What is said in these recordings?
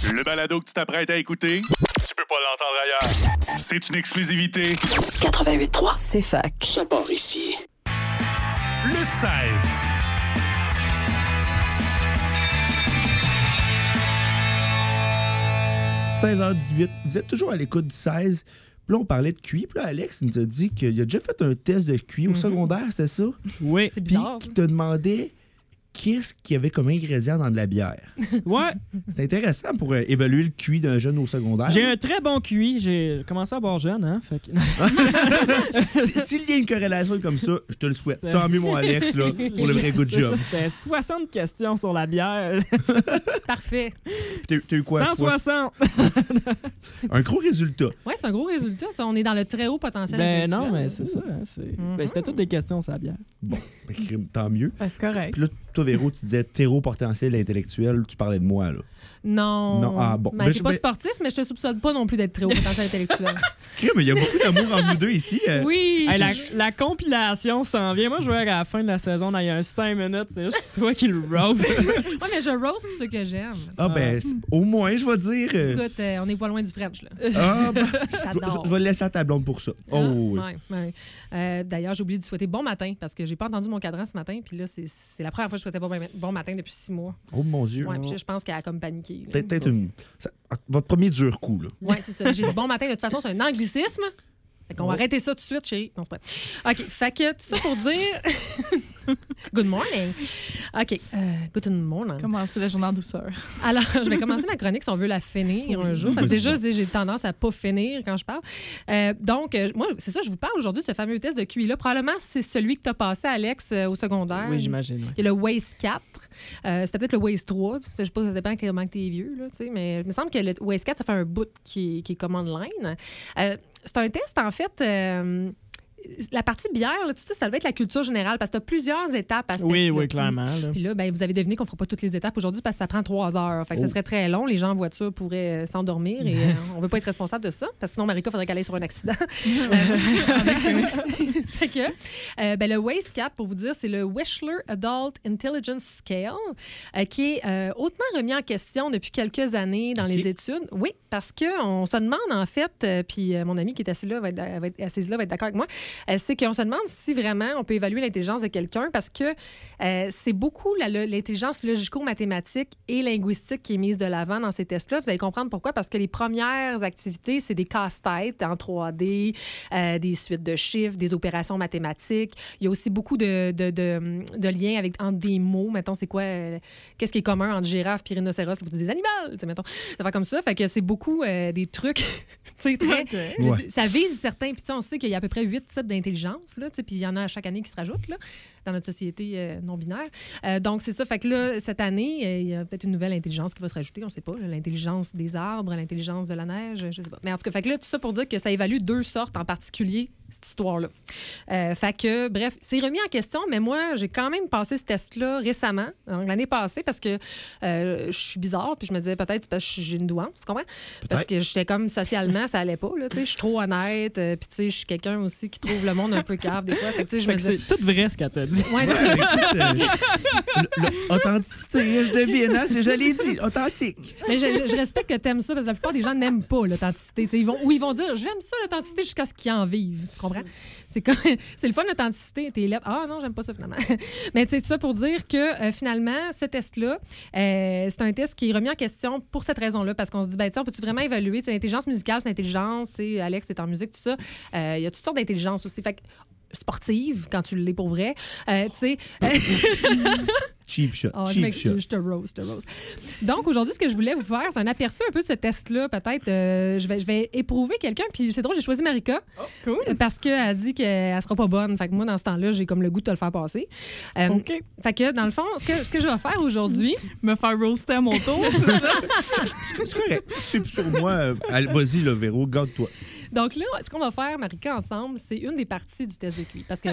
Le balado que tu t'apprêtes à écouter, tu peux pas l'entendre ailleurs. C'est une exclusivité. 88.3, c'est fac. Ça part ici. Le 16. « 16h18, vous êtes toujours à l'écoute du 16. Puis là, on parlait de QI. Puis là, Alex nous a dit qu'il a déjà fait un test de QI au secondaire, c'est ça? Oui. C'est Puis bizarre. qu'il te demandait qu'est-ce qu'il y avait comme ingrédient dans de la bière. Ouais. C'est intéressant pour évaluer le QI d'un jeune au secondaire. J'ai un très bon QI. J'ai commencé à boire jeune, hein. Fait que... S'il y a une corrélation comme ça, je te le souhaite. C'était- Tant mieux, mon Alex, là, pour le vrai good C'est job. ça, c'était 60 questions sur la bière. Parfait. T'as eu quoi? 160! Un gros résultat. Ouais, c'est un gros résultat, ça. On est dans le très haut potentiel Ben non, intellectuel. mais c'est ça. Hein, ben, c'était toutes des questions sur la bière. Bon, ben, tant mieux. Ben, c'est correct. Puis là, toi, Véro, tu disais terreau potentiel intellectuel, tu parlais de moi, là. Non. Non, ah, bon. Ben, Ben, t'es pas ben- sportif, mais je te soupçonne pas non plus d'être très haut potentiel intellectuel. Mais il y a beaucoup d'amour entre nous deux ici. Oui. Hey, la compilation s'en vient. Moi, je veux à la fin de la saison, dans il y a un 5 minutes, c'est juste toi qui le roast. Ouais, mais je roast ceux que j'aime. Ah, ben, au moins, je vais dire. Écoute, on est pas loin du French, là. Ah, ben, J'adore. je vais le laisser à ta blonde pour ça. Oh, Ah, oui. ouais, ouais. D'ailleurs, j'ai oublié de souhaiter bon matin parce que j'ai pas entendu mon cadran ce matin. Puis là, c'est la première fois que je souhaitais bon matin depuis 6 mois. Oh, mon Dieu. Ouais, puis je pense qu'elle a comme paniqué. là. Peut-être votre premier dur coup, là. Ouais, c'est ça. J'ai dit bon matin. De toute façon, c'est un anglicisme. Fait qu'on va arrêter ça tout de suite, chérie. Non, c'est pas vrai. OK. Fait que tout ça pour dire... Good morning. OK. Good morning. Commencer la journée en douceur. Alors, je vais commencer ma chronique si on veut la finir un jour. Parce que déjà, j'ai tendance à pas finir quand je parle. Donc, moi, c'est ça, je vous parle aujourd'hui de ce fameux test de QI-là. Probablement, c'est celui que tu as passé, Alex, au secondaire. Oui, j'imagine. Ouais. Il y a le Waze 4. C'était peut-être le Waze 3. Je sais pas, ça dépend comment tu es vieux, là, tu sais, mais il me semble que le Waze 4, ça fait un bout qui est comme online. C'est un test, en fait... la partie bière, là, tu sais, ça va être la culture générale parce que tu as plusieurs étapes à ce Oui, test-là. oui, clairement. Là. Puis là, ben, vous avez deviné qu'on ne fera pas toutes les étapes aujourd'hui parce que ça prend 3 heures. Fait que ça serait très long. Les gens en voiture pourraient s'endormir et on ne veut pas être responsable de ça parce que sinon, Marika, il faudrait qu'elle aille sur un accident. Fait que, ben, le Waze 4, pour vous dire, c'est le Wechsler Adult Intelligence Scale qui est hautement remis en question depuis quelques années dans les études. Oui, parce qu'on se demande, en fait, puis mon ami qui est assis là va être assise là va être d'accord avec moi, c'est qu'on se demande si vraiment on peut évaluer l'intelligence de quelqu'un parce que c'est beaucoup l'intelligence logico-mathématique et linguistique qui est mise de l'avant dans ces tests-là. Vous allez comprendre pourquoi, parce que les premières activités, c'est des casse-têtes en 3D, des suites de chiffres, des opérations mathématiques. Il y a aussi beaucoup de liens entre des mots. Mettons, c'est quoi, qu'est-ce qui est commun entre girafe et rhinocéros? Vous dites des animaux, mettons. Ça fait comme ça. Fait que c'est beaucoup des trucs, tu sais, très... Ouais. Ça vise certains. Puis on sait qu'il y a à peu près 8 types d'intelligence, là, puis il y en a à chaque année qui se rajoutent là, dans notre société non-binaire. Donc, c'est ça. Fait que là, cette année, il y a peut-être une nouvelle intelligence qui va se rajouter, on ne sait pas. L'intelligence des arbres, l'intelligence de la neige, je ne sais pas. Mais en tout cas, fait que là, tout ça pour dire que ça évalue 2 sortes en particulier, cette histoire-là. Fait que, bref, c'est remis en question, mais moi, j'ai quand même passé ce test-là récemment, donc l'année passée, parce que je suis bizarre, puis je me disais peut-être c'est parce que j'ai une douance, tu comprends? Parce que j'étais comme socialement, ça allait pas, là, tu sais, je suis trop honnête, puis tu sais, je suis quelqu'un aussi qui trouve le monde un peu cave des fois. Fait que, tu sais, je me Fait que disais... c'est tout vrai ce qu'elle t'a dit. Ouais, c'est... Authenticité, je devine, hein, je l'ai dit, authentique. Mais je respecte que tu aimes ça parce que la plupart des gens n'aiment pas l'authenticité. Ils vont dire j'aime ça l'authenticité jusqu'à ce qu'ils en vivent. Tu comprends? C'est le fun l'authenticité. T'es lettre. Ah non, j'aime pas ça finalement. Mais c'est tout ça pour dire que finalement, ce test-là, c'est un test qui est remis en question pour cette raison-là parce qu'on se dit, ben, on peut-tu vraiment évaluer l'intelligence musicale, c'est l'intelligence, Alex, t'es en musique, tout ça. Il y a toutes sortes d'intelligence aussi. Fait que, sportive, quand tu l'es pour vrai. Tu sais... Cheap shot, Oh, cheap shot. je te roast. Donc, aujourd'hui, ce que je voulais vous faire, c'est un aperçu un peu de ce test-là. Peut-être, je vais éprouver quelqu'un. Puis c'est drôle, j'ai choisi Marika. Oh, cool. Parce qu'elle dit qu'elle sera pas bonne. Fait que moi, dans ce temps-là, j'ai comme le goût de te le faire passer. OK. Fait que, dans le fond, ce que je vais faire aujourd'hui... Me faire roaster à mon tour. C'est correct. C'est sur moi. Allez, vas-y, le Véro, garde-toi. Donc là, ce qu'on va faire, Marika, ensemble, c'est une des parties du test de QI. Parce que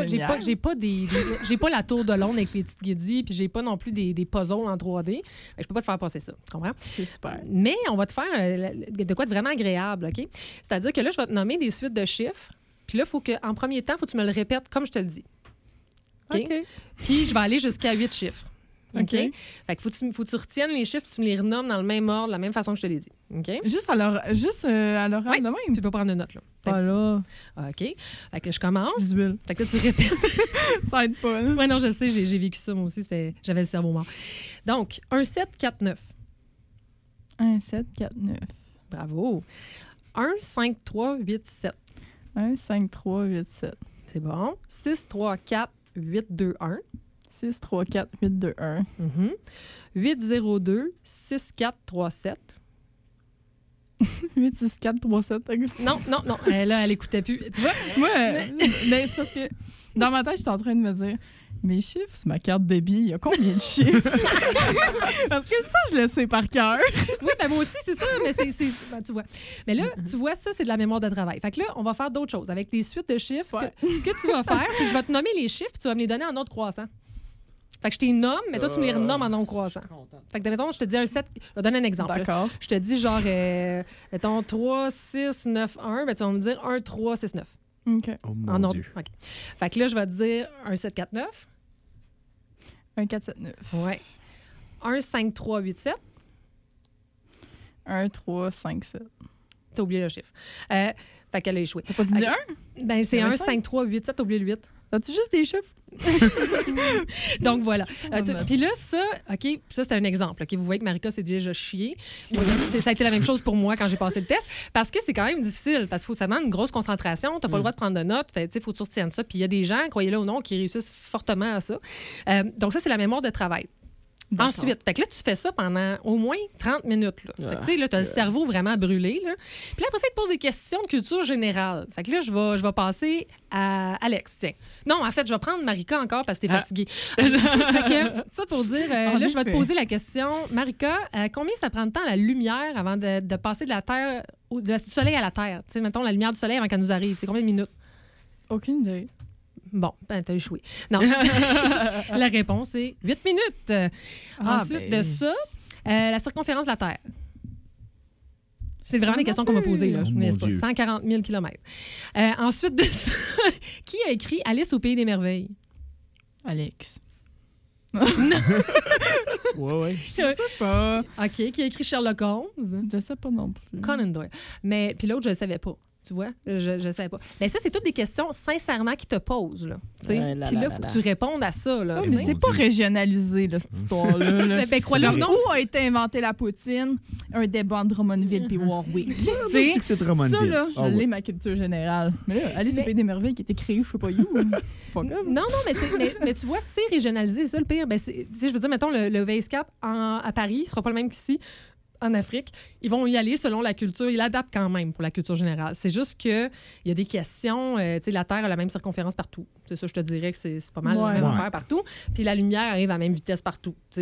j'ai pas la tour de Londres avec les petites guédilles, puis j'ai pas non plus des puzzles en 3D. Je peux pas te faire passer ça. Tu comprends? C'est super. Mais on va te faire de quoi de vraiment agréable, OK? C'est-à-dire que là, je vais te nommer des suites de chiffres. Puis là, en premier temps, il faut que tu me le répètes comme je te le dis. OK? Puis je vais aller jusqu'à 8 chiffres. OK? OK. Fait que faut que tu retiennes les chiffres, tu me les renommes dans le même ordre, la même façon que je te l'ai dit. OK? Juste à l'oral Ouais. de même. Tu peux prendre une note, là. Fait que- Voilà. OK. Fait que je commence. Visuel. Fait que là, tu répètes. Ça aide pas, là. Ouais, non, je sais, j'ai vécu ça, moi aussi. J'avais le cerveau mort. Donc, 1, 7, 4, 9. 1, 7, 4, 9. Bravo. 1, 5, 3, 8, 7. 1, 5, 3, 8, 7. C'est bon. 6, 3, 4, 8, 2, 1. 6, 3, 4, 8, 2, 1. 8, 0, 2, 6, 4, 3, 7. 8, 6, 4, 3, 7. Non. Là, elle écoutait plus. Tu vois? Moi, mais c'est parce que dans ma tête, j'étais en train de me dire mes chiffres sur ma carte débit, il y a combien de chiffres? Parce que ça, je le sais par cœur. Oui, ben moi aussi, c'est ça, mais ben, tu vois. Mais là, tu vois, ça, c'est de la mémoire de travail. Fait que là, on va faire d'autres choses. Avec les suites de chiffres, ce que tu vas faire, c'est que je vais te nommer les chiffres, tu vas me les donner en ordre croissant. Fait que je t'ai nomme, mais toi, tu me les renommes en nombre croissant. Fait que, mettons, je te dis un 7, je vais donner un exemple. Là. D'accord. Je te dis genre, mettons, 3, 6, 9, 1, ben tu vas me dire 1, 3, 6, 9. OK. Oh En mon ordre. Dieu. OK. Fait que là, je vais te dire un 7, 4, 9. 1, 4, 7, 9. Ouais. 1, 5, 3, 8, 7. 1, 3, 5, 7. T'as oublié le chiffre. Fait qu'elle a échoué. T'as pas dit OK. 1? Ben, c'est Il y en 1, avait 5, 3, 8, 7. T'as oublié le 8. As-tu juste des chiffres? Donc, voilà. Oh, Puis là, ça, OK, ça, c'est un exemple. OK, vous voyez que Marika s'est déjà chiée. Ça a été la même chose pour moi quand j'ai passé le test, parce que c'est quand même difficile, parce qu'il faut ça demande une grosse concentration. T'as pas le droit de prendre de notes. Fait, il faut que tu retiennes ça. Puis il y a des gens, croyez-le ou non, qui réussissent fortement à ça. Donc, ça, c'est la mémoire de travail. Ensuite, fait que là, tu fais ça pendant au moins 30 minutes. Là. Fait que, tu sais, là, t'as le cerveau vraiment brûlé. Là. Puis là, après ça, il te pose des questions de culture générale. Fait que là, je vais passer à Alex, tiens. Non, en fait, je vais prendre Marika encore parce que t'es fatiguée. Fait que, ça pour dire, là, je vais te poser la question. Marika, combien ça prend de temps la lumière avant de passer de la Terre, du Soleil à la Terre? Tu sais, mettons, la lumière du Soleil avant qu'elle nous arrive. C'est combien de minutes? Aucune idée. Bon, ben, t'as échoué. Non. La réponse est 8 minutes. Ensuite de ça, la circonférence de la Terre. C'est vraiment les questions qu'on m'a posées, là. Oh, Je mon ne sais pas. Dieu. 140 000 km. Ensuite de ça, qui a écrit Alice au Pays des Merveilles? Alex. Ouais. Je sais pas. OK. Qui a écrit Sherlock Holmes? Je sais pas non plus. Conan Doyle. Mais, puis l'autre, je ne le savais pas. Tu vois? Je ne savais pas. Mais ça, c'est toutes des questions, sincèrement, qui te posent, là. Tu sais? Ouais, là, Puis là, là, là, il faut là. que tu répondes à ça, là. Ouais, tu mais sais. c'est pas régionalisé, là, cette histoire-là. là. Ben, crois-le ou non. Où a été inventée la poutine? Un débat entre Drummondville puis Warwick. Tu sais, C'est que c'est Drummondville. ça, là, je Ah l'ai, ouais. ma culture générale. Mais là, Alice Mais- au Pays des Merveilles qui a été créée, je sais pas où. Fuck off. Non, mais tu vois, c'est régionalisé, c'est ça le pire. Ben, tu sais, je veux dire, mettons, le VS4 à Paris, il sera pas le même qu'ici, en Afrique. Ils vont y aller selon la culture. Ils l'adaptent quand même pour la culture générale. C'est juste qu'il y a des questions. Tu sais, la Terre a la même circonférence partout. C'est ça, je te dirais que c'est pas mal la même Ouais. affaire partout. Puis la lumière arrive à la même vitesse partout. Tu sais,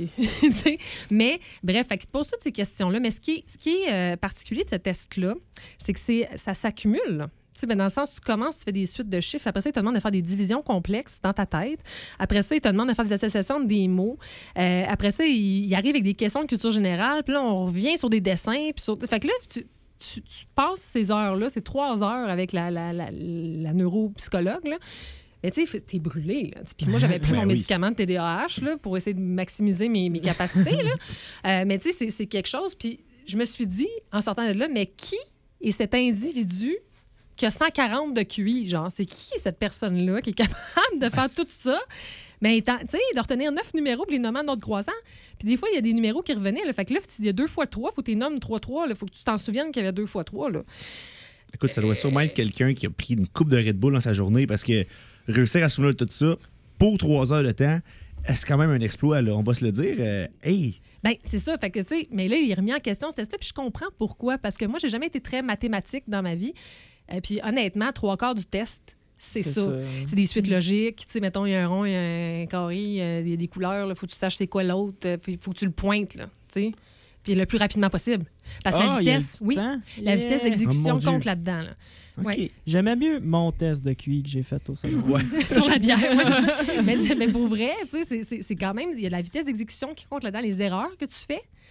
tu sais. Mais bref, fait que tu te poses toutes ces questions-là. Mais ce qui est particulier de ce test-là, c'est que ça s'accumule, là. Tu sais, ben dans le sens, tu commences, tu fais des suites de chiffres. Après ça, il te demande de faire des divisions complexes dans ta tête. Après ça, il te demande de faire des associations des mots. Après ça, il arrive avec des questions de culture générale. Puis là, on revient sur des dessins. Puis fait que là, tu passes ces heures-là, ces 3 heures avec la neuropsychologue, là. Mais tu sais, t'es brûlé. Là. Puis moi, j'avais pris Ben mon oui. médicament de TDAH là, pour essayer de maximiser mes capacités. Là. Mais tu sais, c'est quelque chose. Puis je me suis dit, en sortant de là, mais qui est cet individu qui a 140 de QI? Genre, c'est qui cette personne-là qui est capable de faire tout ça? Mais tu sais, de retenir 9 numéros puis les nommer en ordre croissant. Puis des fois, il y a des numéros qui revenaient. Là. Fait que là, il y a 2 fois 3, il faut que tu les nommes 3-3. Il faut que tu t'en souviennes qu'il y avait 2 fois 3. Là. Écoute, ça doit sûrement être quelqu'un qui a pris une coupe de Red Bull dans sa journée parce que réussir à se souvenir de tout ça pour 3 heures de temps, c'est quand même un exploit, là. On va se le dire. Hey! Ben c'est ça. Fait que, tu sais, mais là, il est remis en question ce test-là. Puis je comprends pourquoi. Parce que moi, j'ai jamais été très mathématique dans ma vie. Puis honnêtement, 3/4 du test, c'est ça. C'est des suites logiques. Tu sais, mettons, il y a un rond, il y a un carré, il y a des couleurs. Il faut que tu saches c'est quoi l'autre. Il faut que tu le pointes, là. Tu sais. Puis le plus rapidement possible. Parce que la vitesse, oui, la vitesse d'exécution Oh, mon Dieu. compte là-dedans. Là. OK. Ouais. J'aimais mieux mon test de QI que j'ai fait au secondaire. Ouais. Sur la bière. Ouais, c'est ça. Mais pour vrai, tu sais, c'est quand même, il y a la vitesse d'exécution qui compte là-dedans, les erreurs que tu fais.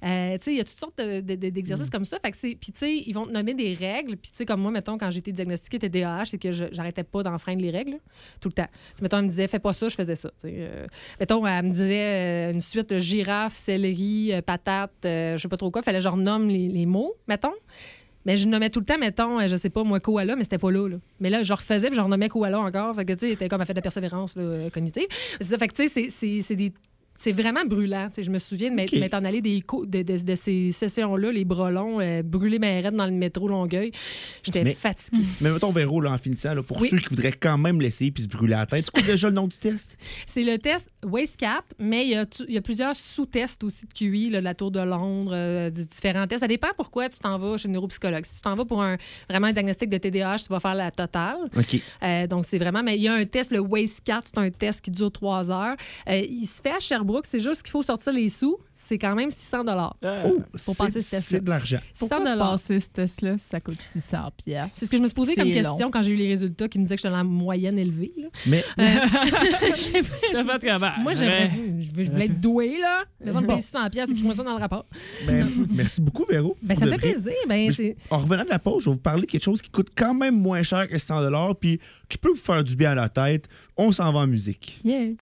Tu sais, il y a toutes sortes d'exercices comme ça. Fait que puis tu sais, ils vont te nommer des règles. Puis tu sais, comme moi, mettons, quand j'ai été diagnostiquée TDAH, c'est que j'arrêtais pas d'enfreindre les règles, là, tout le temps. T'sais, mettons, elle me disait, fais pas ça, je faisais ça. Mettons, elle me disait une suite girafe, céleri, patate, je sais pas trop quoi. Fallait que je renomme les mots, mettons. Mais je nommais tout le temps, mettons, je sais pas, moi, koala, mais c'était pas là. Mais là, je refaisais, puis je renommais koala encore. Fait que, tu sais, c'était comme elle fait de la persévérance là, cognitive. C'est ça, fait que, tu sais, c'est vraiment brûlant. T'sais, je me souviens de m'être en allé de ces sessions-là, les bras longs, brûler mes rênes dans le métro Longueuil. J'étais fatiguée. Mais mettons, Véro, là, en finissant, là, pour ceux qui voudraient quand même l'essayer puis se brûler la tête, c'est quoi déjà le nom du test? C'est le test WasteCat, mais il y a plusieurs sous-tests aussi de QI, là, de la Tour de Londres, différents tests. Ça dépend pourquoi tu t'en vas chez le neuropsychologue. Si tu t'en vas pour vraiment un diagnostic de TDAH, tu vas faire la totale. OK. Donc, c'est vraiment... Mais il y a un test, le WasteCat, c'est un test qui dure 3 heures. Il se fait à Sherbrooke. C'est juste qu'il faut sortir les sous. C'est quand même 600 pour passer ce test-là. C'est de l'argent. Pourquoi passer ce test-là, ça coûte 600 $? C'est ce que je me suis posé comme question quand j'ai eu les résultats qui me disaient que j'étais dans la moyenne élevée. Là. Mais... Moi, je voulais être douée, là. Mais ça me paye 600 $, écris-moi ça dans le rapport. Merci beaucoup, Véro. Ça me fait plaisir. En revenant de la pause, je vais vous parler de quelque chose qui coûte quand même moins cher que 100 $ puis qui peut vous faire du bien à la tête. On s'en va en musique. Yeah.